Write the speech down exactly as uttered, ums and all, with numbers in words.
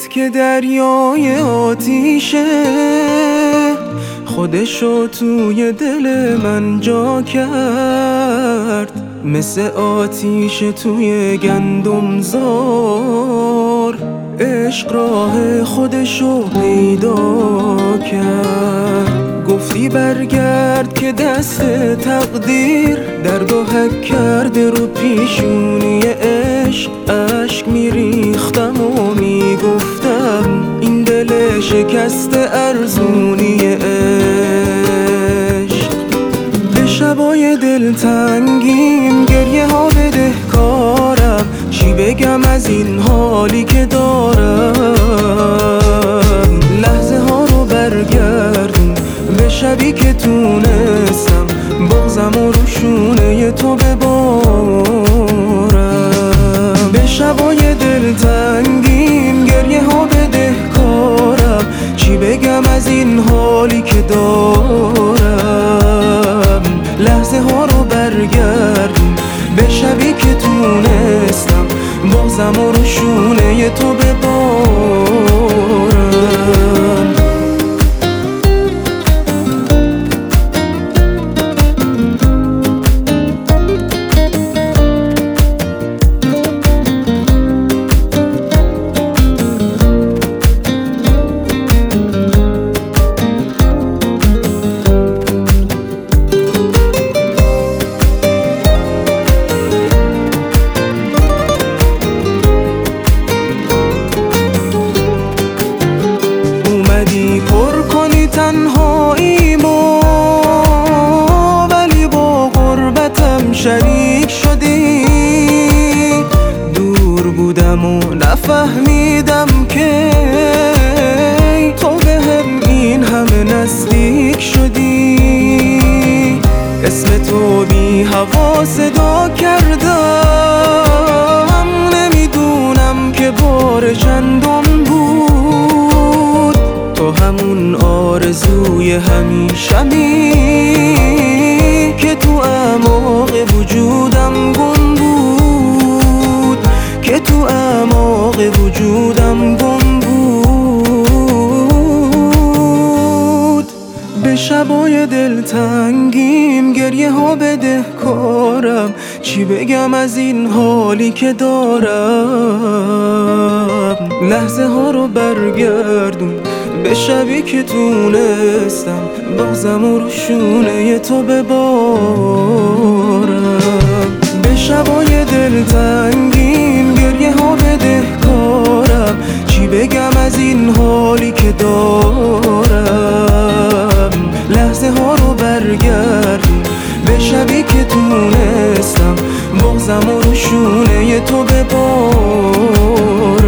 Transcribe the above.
دلت که دریای آتیشه، خودشو توی دل من جا کرد، مثل آتیش توی گندم زار. عشق راه خودشو پیدا کرد، گفتی برگرد که دست تقدیر درد و حک کرده رو پیشونی عشق. عشق میریختم و میگفتم این دل شکست ارزونی عشق. به شبای دلتنگیم گریه ها بده کارم، چی بگم از این حالی که دارم. لحظه ها رو برگردون به شبی که تونستم بغضم و روشونه تو ببارم. به شبای دلتنگیم گریه ها بده کارم، چی بگم از این حالی که دارم. لحظه ها رو برگردون به شبی که تونستم بغضم و روشونه تو ببارم. پر کنی تنهاییمو، ولی با غربتم شریک شدی. دور بودم و نفهمیدم که تو بهم این همه نزدیک شدی. اسم تو بی هوا صدا کردم، نمیدونم که بار چندم بود. تو همون آرزوی همیشمی که تو اعماق وجودم گم بود، که تو اعماق وجودم گم بود. به شبای دلتنگیم گریه ها بده کارم، چی بگم از این حالی که دارم. لحظه ها رو برگردون به شبی که تونستم بغضم و روشونه تو ببارم. به شبای دلتنگیم گریه ها بده کارم، چی بگم از این حالی که دارم. لحظه ها رو برگردون به شبی که تونستم بغضم و روشونه تو ببارم.